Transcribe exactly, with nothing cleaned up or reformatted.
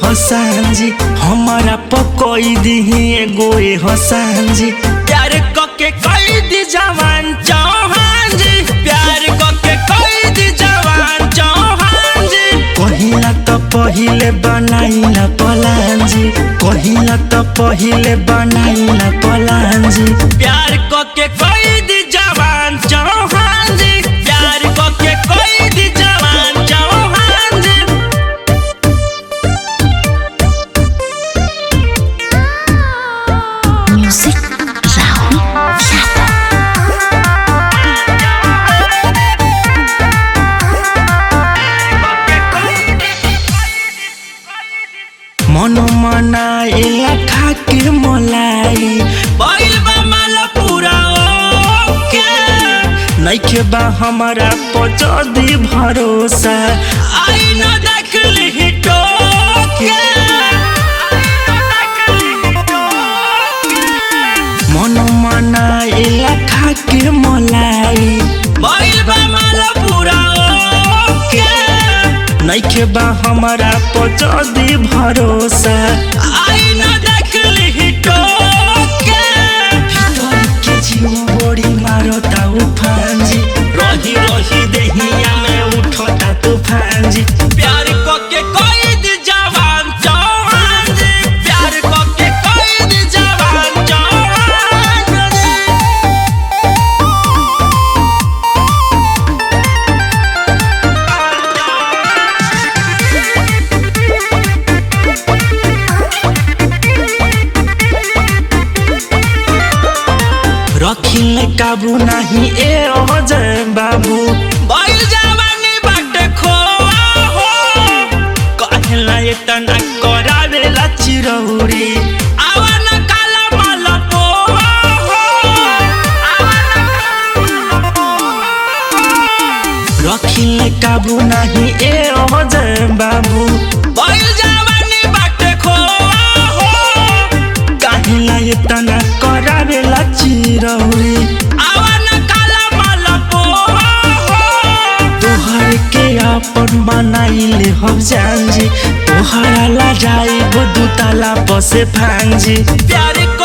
हसान जी हमारा पकोई दी एगो हसान जी प्यार कके कई दी जवान चौहान जी प्यार कके कई दी जवान चौहान जी कहिला तो पहिले बनाइला पलान जी कहिला तो पहिले बनाइला पलान जी प्यार कके कई दी जवान चौहान जी प्यार कके कई दी जवान चौहान जी म्यूजिक राहुल मनो मनाइला खाके मलाई बैल बा माला पूरा ओके नइखे बा हमारा पचदी भरोसा आई न देखली टोके मनो मनाइला खाके मलाई बैल बा माला पूरा ओके नइखे बा हमारा पचदी भरोसा आई न देखली टोके भीतर के जीव बड़ी मारता उफान जी रही रही देहिया में उठता तूफान जी प्यार कके कोई दी जवान चौहान जी प्यार कके कोई दी जवान चौहान जी रखिले काबू नहीं ए अजय बाबू बैल जवानी बाटे खोआ हो कहला एतना करावेला चिरौरी आवन काला माला पोहा हो रखिले काबू नहीं ए अजय बाबू बैल जवानी बाटे खोआ हो कहला एतना करावेला चिरौरी आवन काला माला पोहा हो तोहर के अपन बनाइले हम जान जी तोहरा ला जाई गो दुताला बसे फांजी प्यार